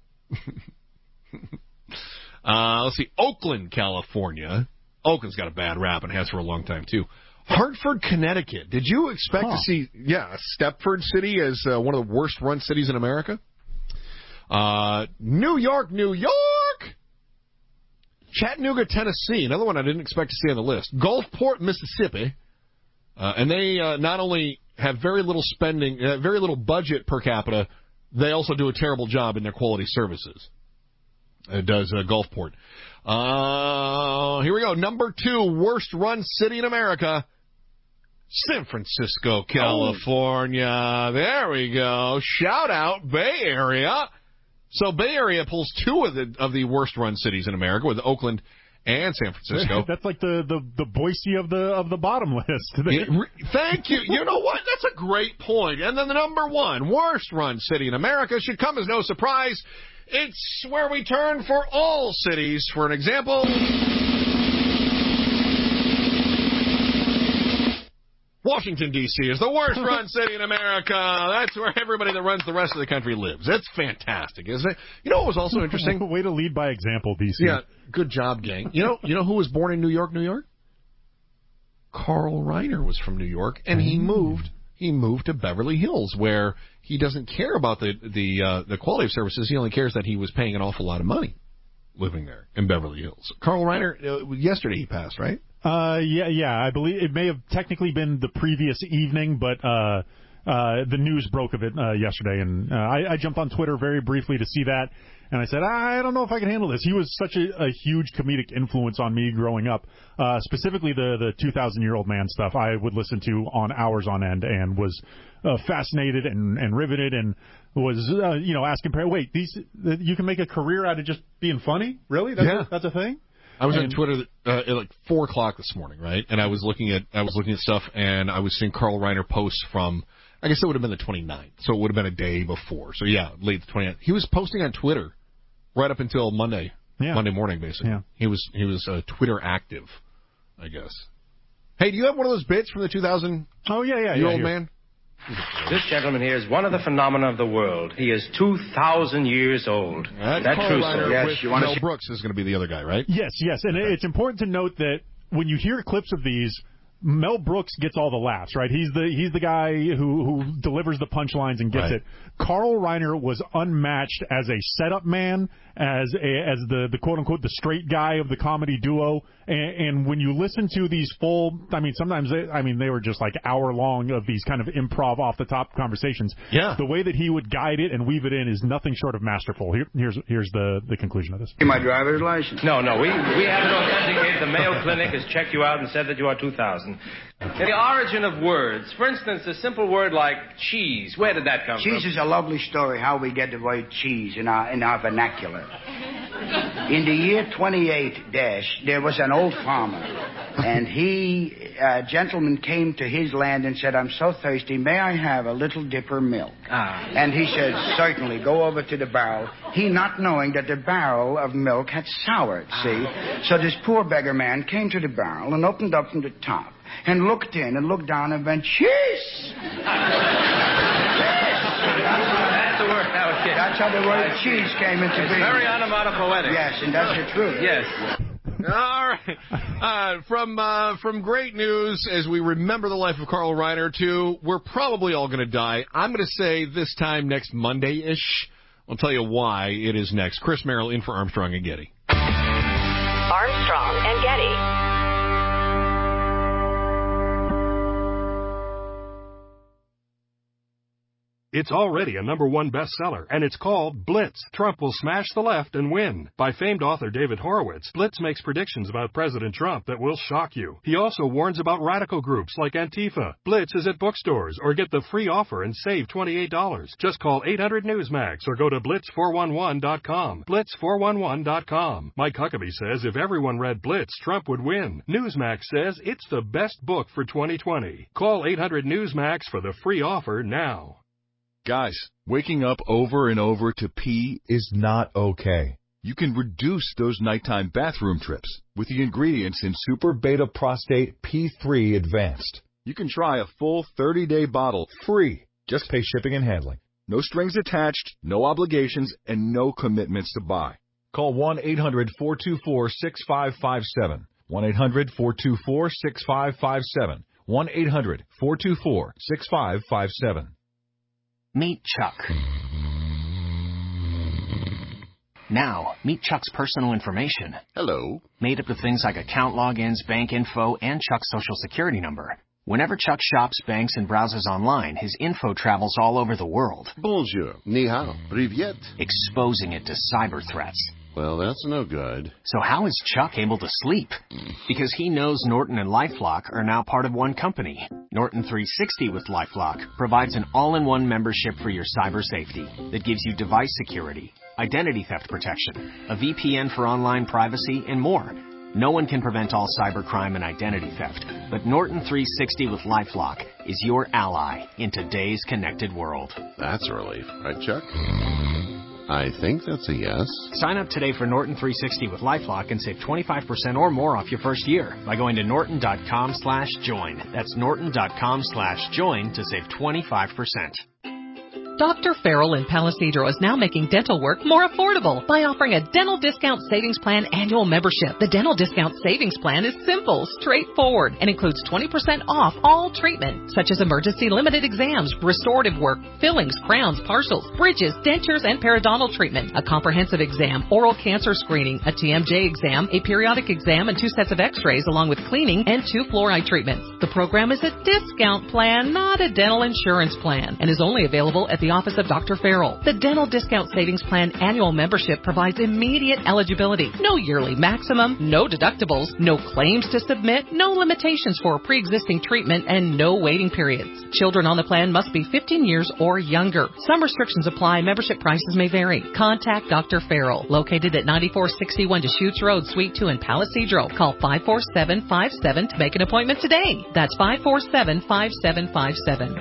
Let's see. Oakland, California. Oakland's got a bad rap and has for a long time, too. Hartford, Connecticut. Did you expect to see, Stepford City as one of the worst run cities in America? New York, New York. Chattanooga, Tennessee. Another one I didn't expect to see on the list. Gulfport, Mississippi. And they not only have very little spending, very little budget per capita, they also do a terrible job in their quality services. It does Gulfport. Here we go. Number 2 worst run city in America. San Francisco, California. There we go. Shout out Bay Area. So Bay Area pulls 2 of the worst run cities in America with Oakland and San Francisco. That's like the Boise of the bottom list. Thank you. You know what? That's a great point. And then the number 1 worst run city in America should come as no surprise. It's where we turn for all cities. For an example, Washington, D.C. is the worst run city in America. That's where everybody that runs the rest of the country lives. That's fantastic, isn't it? You know what was also interesting? Way to lead by example, D.C. Yeah, good job, gang. You know who was born in New York, New York? Carl Reiner was from New York, and he moved to Beverly Hills, where he doesn't care about the quality of services. He only cares that he was paying an awful lot of money living there in Beverly Hills. Carl Reiner, yesterday he passed, right? Yeah. I believe it may have technically been the previous evening, but the news broke of it yesterday, and I jumped on Twitter very briefly to see that, and I said, I don't know if I can handle this. He was such a huge comedic influence on me growing up, specifically the 2,000-year-old man stuff I would listen to on hours on end, and was fascinated and riveted, and was asking, wait, you can make a career out of just being funny? Really? That's a thing? I was on Twitter at like 4 o'clock this morning, right? And I was looking at stuff, and I was seeing Carl Reiner posts from, I guess it would have been the 29th, so it would have been a day before. So yeah, late the 29th. He was posting on Twitter right up until Monday morning, basically. Yeah. He was Twitter active, I guess. Hey, do you have one of those bits from the 2000? Oh yeah, year old man? This gentleman here is one of the phenomena of the world. He is 2,000 years old. That's true, sir. Yes, Mel Brooks is going to be the other guy, right? Yes. And it's important to note that when you hear clips of these, Mel Brooks gets all the laughs, right? He's the guy who delivers the punchlines and gets it. Carl Reiner was unmatched as a setup man, as the quote unquote the straight guy of the comedy duo. And when you listen to these full, sometimes they were just like hour long of these kind of improv off the top conversations. Yeah. The way that he would guide it and weave it in is nothing short of masterful. Here's the conclusion of this. My driver's license. No, we have to authenticate. The Mayo Clinic has checked you out and said that you are 2,000. The origin of words. For instance, a simple word like cheese. Where did that come from? Cheese is a lovely story, how we get the word cheese in our vernacular. In the year 28 there was an old farmer And a gentleman came to his land and said, I'm so thirsty, may I have a little dipper milk? And he said, certainly, go over to the barrel. He not knowing that the barrel of milk had soured, see? So this poor beggar man came to the barrel and opened up from the top and looked in and looked down and went, cheese! That's the word that was kidding. That's how the word cheese came into being. It's very onomatopoetic. Yes, and that's the truth. Yes. All right. From great news, as we remember the life of Carl Reiner, to we're probably all going to die. I'm going to say this time next Monday-ish. I'll tell you why it is next. Chris Merrill in for Armstrong and Getty. Armstrong and Getty. It's already a #1 bestseller, and it's called Blitz. Trump Will Smash the Left and Win. By famed author David Horowitz, Blitz makes predictions about President Trump that will shock you. He also warns about radical groups like Antifa. Blitz is at bookstores, or get the free offer and save $28. Just call 800-NEWSMAX or go to Blitz411.com. Blitz411.com. Mike Huckabee says if everyone read Blitz, Trump would win. Newsmax says it's the best book for 2020. Call 800-NEWSMAX for the free offer now. Guys, waking up over and over to pee is not okay. You can reduce those nighttime bathroom trips with the ingredients in Super Beta Prostate P3 Advanced. You can try a full 30-day bottle free. Just pay shipping and handling. No strings attached, no obligations, and no commitments to buy. Call 1-800-424-6557. 1-800-424-6557. 1-800-424-6557. Meet Chuck. Now, meet Chuck's personal information. Hello. Made up of things like account logins, bank info, and Chuck's social security number. Whenever Chuck shops, banks, and browses online, his info travels all over the world. Bonjour. Ni hao. Privyet. Exposing it to cyber threats. Well, that's no good. So how is Chuck able to sleep? Because he knows Norton and LifeLock are now part of one company. Norton 360 with LifeLock provides an all-in-one membership for your cyber safety that gives you device security, identity theft protection, a VPN for online privacy, and more. No one can prevent all cybercrime and identity theft, but Norton 360 with LifeLock is your ally in today's connected world. That's a relief. Right, Chuck? I think that's a yes. Sign up today for Norton 360 with LifeLock and save 25% or more off your first year by going to norton.com/join. That's norton.com/join to save 25%. Dr. Farrell in Palisadro is now making dental work more affordable by offering a Dental Discount Savings Plan annual membership. The Dental Discount Savings Plan is simple, straightforward, and includes 20% off all treatment, such as emergency limited exams, restorative work, fillings, crowns, partials, bridges, dentures, and periodontal treatment, a comprehensive exam, oral cancer screening, a TMJ exam, a periodic exam, and 2 sets of x-rays, along with cleaning and 2 fluoride treatments. The program is a discount plan, not a dental insurance plan, and is only available at the office of Dr. Farrell. The Dental Discount Savings Plan annual membership provides immediate eligibility. No yearly maximum, no deductibles, no claims to submit, no limitations for pre-existing treatment, and no waiting periods. Children on the plan must be 15 years or younger. Some restrictions apply. Membership prices may vary. Contact Dr. Farrell, located at 9461 Deschutes Road, Suite 2 in Palisadro. Call 547-57 to make an appointment today. That's 547-5757.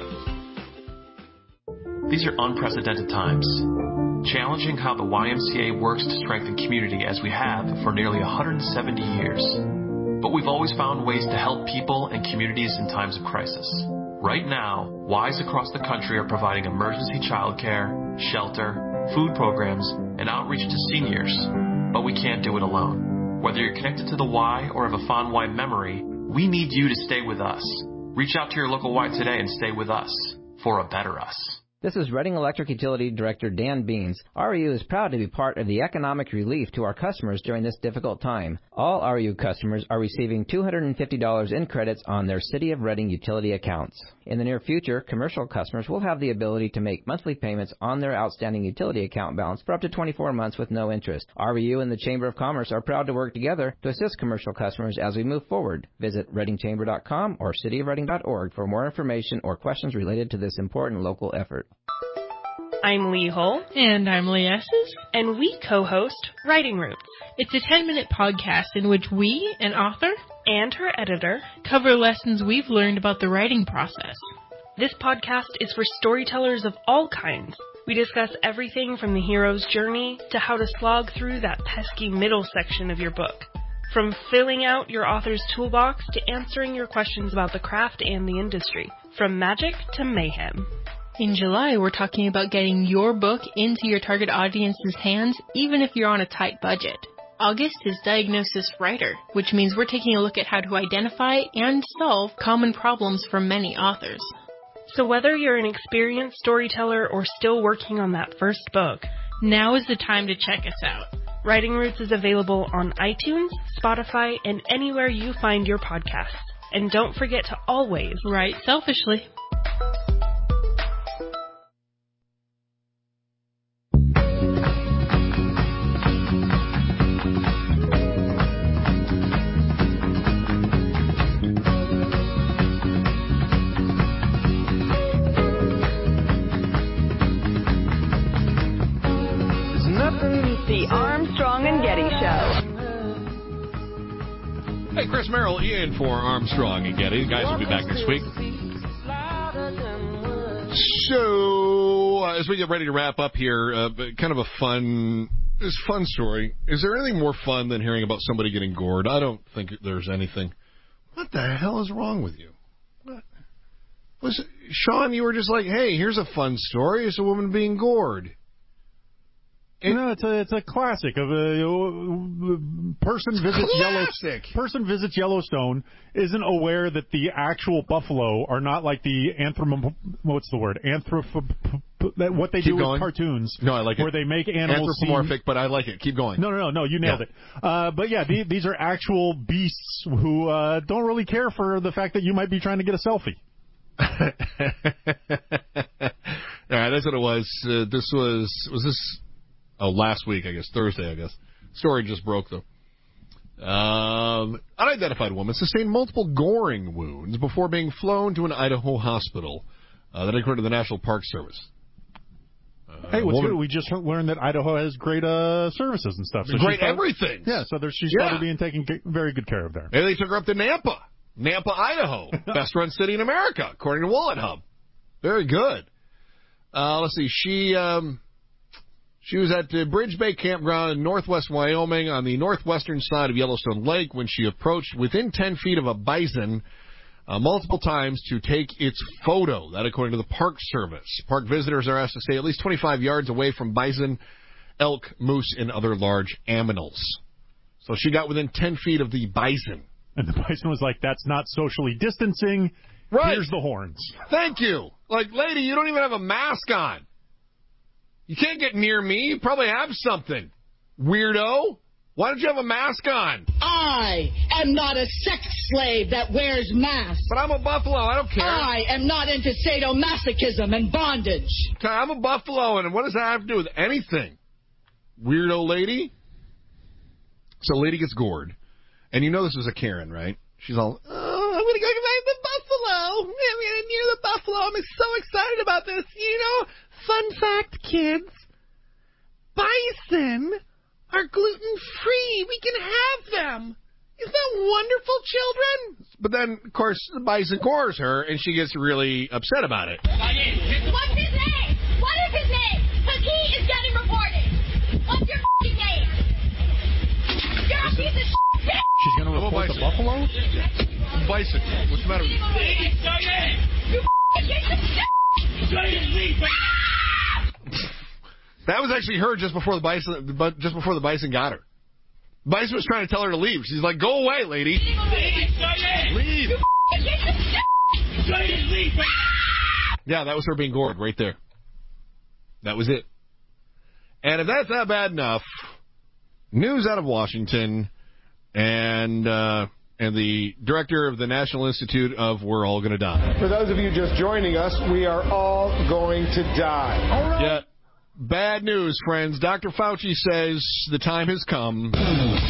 These are unprecedented times, challenging how the YMCA works to strengthen community as we have for nearly 170 years. But we've always found ways to help people and communities in times of crisis. Right now, Ys across the country are providing emergency childcare, shelter, food programs, and outreach to seniors. But we can't do it alone. Whether you're connected to the Y or have a fond Y memory, we need you to stay with us. Reach out to your local Y today and stay with us for a better us. This is Reading Electric Utility Director Dan Beans. REU is proud to be part of the economic relief to our customers during this difficult time. All REU customers are receiving $250 in credits on their City of Reading utility accounts. In the near future, commercial customers will have the ability to make monthly payments on their outstanding utility account balance for up to 24 months with no interest. REU and the Chamber of Commerce are proud to work together to assist commercial customers as we move forward. Visit readingchamber.com or cityofreading.org for more information or questions related to this important local effort. I'm Lee Hull. And I'm Lee Esses. And we co-host Writing Roots. It's a 10-minute podcast in which we, an author, and her editor, cover lessons we've learned about the writing process. This podcast is for storytellers of all kinds. We discuss everything from the hero's journey to how to slog through that pesky middle section of your book. From filling out your author's toolbox to answering your questions about the craft and the industry. From magic to mayhem. In July, we're talking about getting your book into your target audience's hands, even if you're on a tight budget. August is Diagnosis Writer, which means we're taking a look at how to identify and solve common problems for many authors. So whether you're an experienced storyteller or still working on that first book, now is the time to check us out. Writing Roots is available on iTunes, Spotify, and anywhere you find your podcasts. And don't forget to always write selfishly. The Armstrong and Getty Show. Hey, Chris Merrill in for Armstrong and Getty. The guys will be back next week. So, as we get ready to wrap up here, kind of a fun story. Is there anything more fun than hearing about somebody getting gored? I don't think there's anything. What the hell is wrong with you? What? Sean, you were just like, hey, here's a fun story. It's a woman being gored. It's a classic of a person visits Yellowstone, isn't aware that the actual buffalo are not like the what they do with cartoons. No, I like it. Where they make animals anthropomorphic, but I like it. Keep going. No, you nailed it. But yeah, these are actual beasts who don't really care for the fact that you might be trying to get a selfie. All right, that's what it was. This was this. Oh, last week, I guess. Thursday, I guess. Story just broke, though. Unidentified woman sustained multiple goring wounds before being flown to an Idaho hospital. That according to the National Park Service. Hey, what's good? We just learned that Idaho has great services and stuff. So great everything. Yeah, so she's probably being taken very good care of there. And they took her up to Nampa, Idaho. Best run city in America, according to Wallet Hub. Very good. Let's see. She was at the Bridge Bay Campground in northwest Wyoming on the northwestern side of Yellowstone Lake when she approached within 10 feet of a bison multiple times to take its photo. That according to the Park Service. Park visitors are asked to stay at least 25 yards away from bison, elk, moose, and other large aminals. So she got within 10 feet of the bison. And the bison was like, that's not socially distancing. Right. Here's the horns. Thank you. Like, lady, you don't even have a mask on. You can't get near me. You probably have something. Weirdo. Why don't you have a mask on? I am not a sex slave that wears masks. But I'm a buffalo. I don't care. I am not into sadomasochism and bondage. Okay, I'm a buffalo, and what does that have to do with anything? Weirdo lady. So lady gets gored. And you know this is a Karen, right? She's all, I'm going to go to the buffalo. I'm near the buffalo. I'm so excited about this. You know, fun fact, kids. Bison are gluten-free. We can have them. Isn't that wonderful, children? But then, of course, the bison gores her, and she gets really upset about it. What's his name? What is his name? Because he is getting reported. What's your f***ing name? You're a piece of shit. She's going to report the buffalo? Bison. What's the matter with you? You f***ing piece of shit. That was actually her just before the bison got her. Bison was trying to tell her to leave. She's like, "Go away, lady. Leave." Yeah, that was her being gored right there. That was it. And if that's not bad enough, news out of Washington and the director of the National Institute of We're All Gonna Die. For those of you just joining us, we are all going to die. All right. Yeah. Bad news, friends. Dr. Fauci says the time has come. If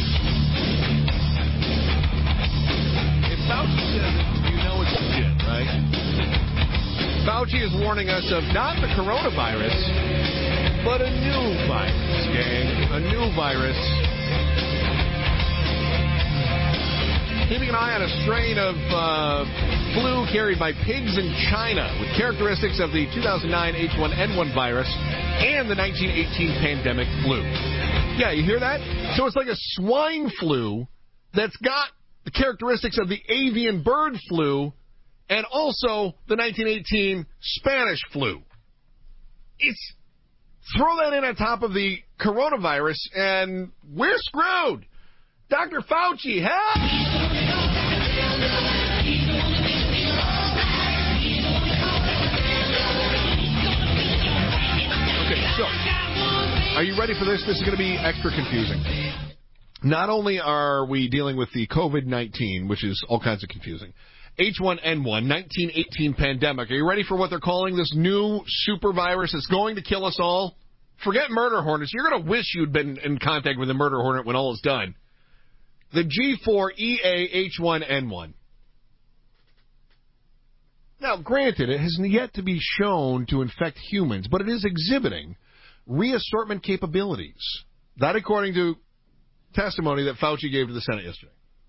Fauci says it, you know it's legit, right? Fauci is warning us of not the coronavirus, but a new virus, gang. A new virus. keeping an eye on a strain of flu carried by pigs in China with characteristics of the 2009 H1N1 virus and the 1918 pandemic flu. Yeah, you hear that? So it's like a swine flu that's got the characteristics of the avian bird flu and also the 1918 Spanish flu. Throw that in on top of the coronavirus, and we're screwed. Dr. Fauci, help! Okay, so, are you ready for this? This is going to be extra confusing. Not only are we dealing with the COVID-19, which is all kinds of confusing, H1N1, 1918 pandemic. Are you ready for what they're calling this new super virus that's going to kill us all? Forget murder hornets. You're going to wish you'd been in contact with a murder hornet when all is done. The G4EA-H1N1. Now, granted, it has yet to be shown to infect humans, but it is exhibiting reassortment capabilities. That according to testimony that Fauci gave to the Senate yesterday.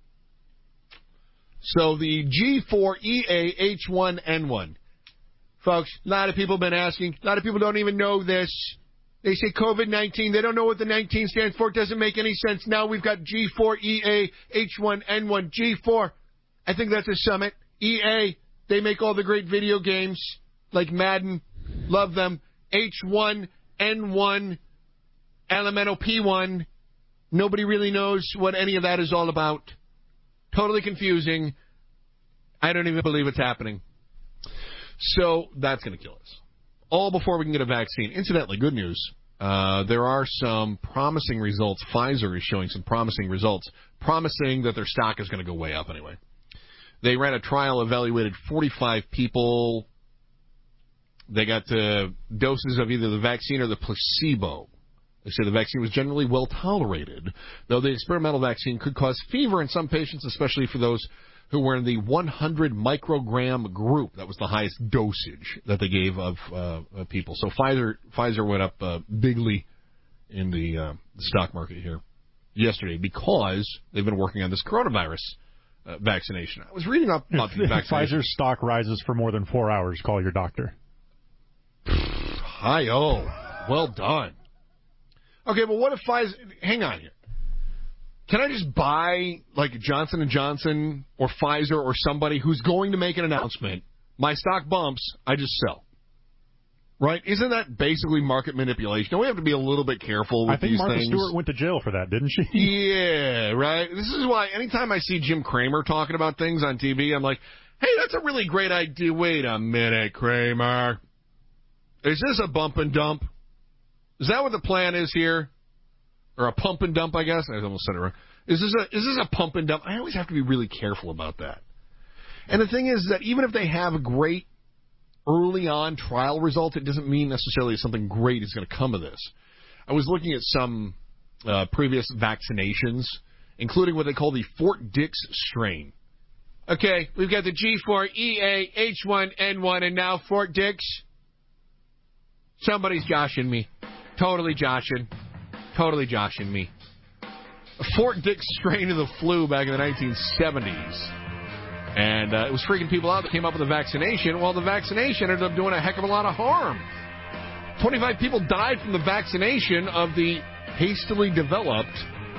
So the G4EA-H1N1. Folks, a lot of people have been asking. A lot of people don't even know this. They say COVID-19. They don't know what the 19 stands for. It doesn't make any sense. Now we've got G4EA-H1N1. G4, I think that's a summit. EA, they make all the great video games like Madden. Love them. H1N1, Elemental P1. Nobody really knows what any of that is all about. Totally confusing. I don't even believe it's happening. So that's going to kill us. All before we can get a vaccine. Incidentally, good news. There are some promising results. Pfizer is showing some promising results, promising that their stock is going to go way up anyway. They ran a trial, evaluated 45 people. They got doses of either the vaccine or the placebo. They say the vaccine was generally well tolerated, though the experimental vaccine could cause fever in some patients, especially for those who were in the 100 microgram group. That was the highest dosage that they gave of people. So Pfizer went up bigly in the stock market here yesterday because they've been working on this coronavirus vaccination. I was reading up about the vaccination. Pfizer's stock rises for more than 4 hours. Call your doctor. Hi-oh. Well done. Okay, but what if Pfizer... Hang on here. Can I just buy, like, Johnson & Johnson or Pfizer or somebody who's going to make an announcement, my stock bumps, I just sell? Right? Isn't that basically market manipulation? Don't we have to be a little bit careful with these things? I think Martha Stewart went to jail for that, didn't she? Yeah, right? This is why anytime I see Jim Cramer talking about things on TV, I'm like, hey, that's a really great idea. Wait a minute, Cramer. Is this a bump and dump? Is that what the plan is here? Or a pump and dump, I guess? I almost said it wrong. Is this a pump and dump? I always have to be really careful about that. And the thing is that even if they have a great early on trial result, it doesn't mean necessarily something great is going to come of this. I was looking at some previous vaccinations, including what they call the Fort Dix strain. Okay, we've got the G4EA-H1N1 and now Fort Dix. Somebody's joshing me. Totally joshing me. A Fort Dix strain of the flu back in the 1970s. And it was freaking people out that came up with a vaccination. Well, the vaccination ended up doing a heck of a lot of harm. 25 people died from the vaccination of the hastily developed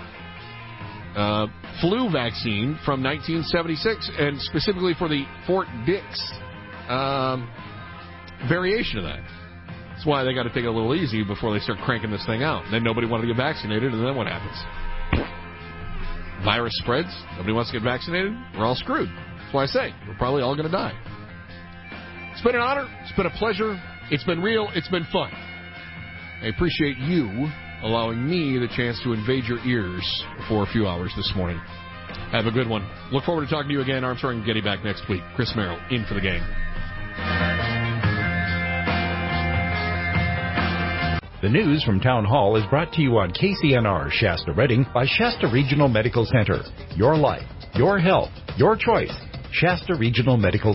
flu vaccine from 1976, and specifically for the Fort Dix variation of that. That's why they got to take it a little easy before they start cranking this thing out. And then nobody wanted to get vaccinated, and then what happens? Virus spreads. Nobody wants to get vaccinated. We're all screwed. That's why I say we're probably all going to die. It's been an honor. It's been a pleasure. It's been real. It's been fun. I appreciate you allowing me the chance to invade your ears for a few hours this morning. Have a good one. Look forward to talking to you again. Armstrong and Getty back next week. Chris Merrill in for the gang. The news from Town Hall is brought to you on KCNR Shasta Redding by Shasta Regional Medical Center. Your life, your health, your choice. Shasta Regional Medical